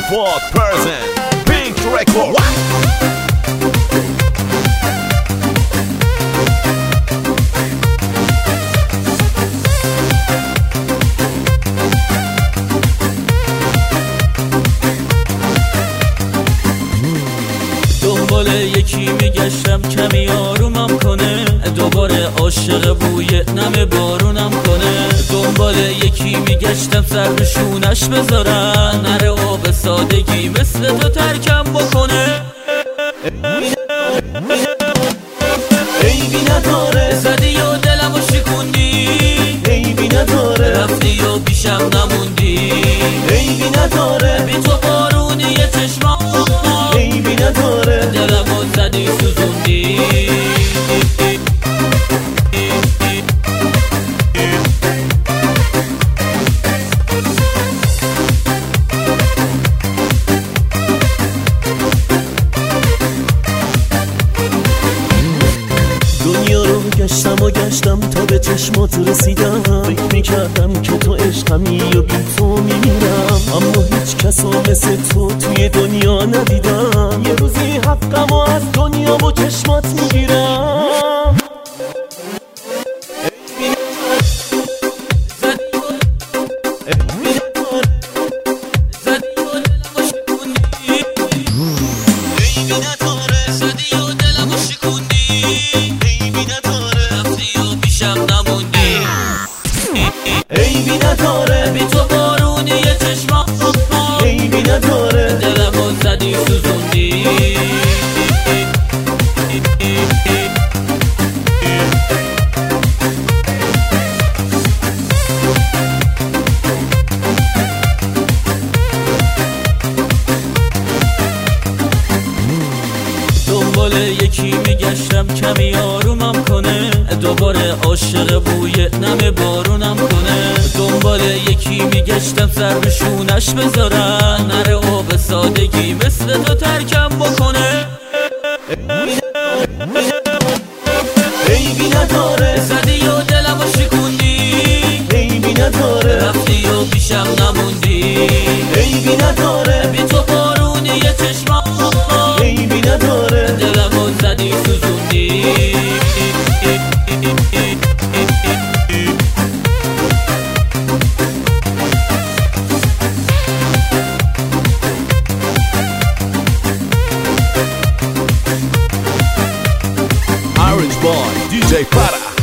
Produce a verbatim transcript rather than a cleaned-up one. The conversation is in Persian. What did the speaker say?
Ford present Pink Record. دنبال یکی میگشتم کمی آرومم کنه، دوباره عاشق بوی نم بارونم کنه. دنبال یکی میگشتم سر به شونش بذارم، نره و به سادگی مثل تو ترکم بکنه. عیبی نداره زدی و دلمو شکوندی، عیبی نداره رفتی و پیشم نموندی. عیبی نداره بی تو بارونی چشمام، عیبی نداره دلمو زدی سوزوندی. دنیا رو گشتم و گشتم تا به چشمات رسیدم. فکر میکردم که تو عشقمی و بی تو میمیرم، اما هیچ کسا مثل تو توی دنیا ندیدم. یه روزی حقم و از دنیا و چشمات میگیرم. عیبی نداره بی تو بارونی چشمام، عیبی نداره دلمو زدی سوزوندی. دنبال یکی میگشتم کمی آرومم کنه، دوباره عاشق بوی نم بارونم کنه. دنبال یکی میگشتم سر به شونش بذارم، نره و به سادگی مثل تو ترکم بکنه. عیبی نداره زدی و دلمو شکوندی، عیبی نداره رفتی و پیشم نموندی. عیبی نداره بی تو بارونی چشمام، عیبی نداره دلمو زدی سوزوندی. Orange Boy D J Para